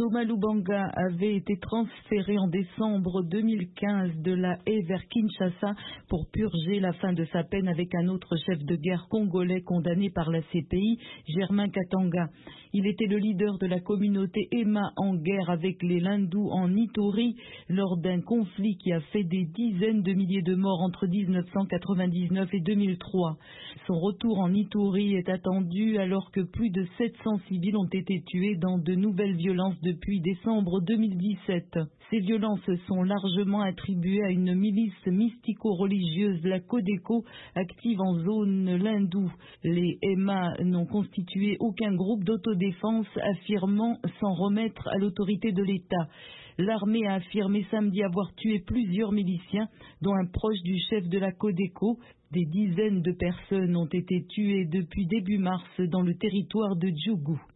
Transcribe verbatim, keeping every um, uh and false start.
Thomas Lubanga avait été transféré en décembre deux mille quinze de La Haye vers Kinshasa pour purger la fin de sa peine avec un autre chef de guerre congolais condamné par la C P I, Germain Katanga. Il était le leader de la communauté Emma en guerre avec les Lindous en Ituri lors d'un conflit qui a fait des dizaines de milliers de morts entre mille neuf cent quatre-vingt-dix-neuf et deux mille trois. Son retour en Ituri est attendu alors que plus de sept cents civils ont été tués dans de nouvelles violences depuis décembre deux mille dix-sept. Ces violences sont largement attribuées à une milice mystico-religieuse, la Codeco, active en zone Lindou. Les Emma n'ont constitué aucun groupe d'autodéfense, affirmant s'en remettre à l'autorité de l'État. L'armée a affirmé samedi avoir tué plusieurs miliciens, dont un proche du chef de la Codeco. Des dizaines de personnes ont été tuées depuis début mars dans le territoire de Djougou.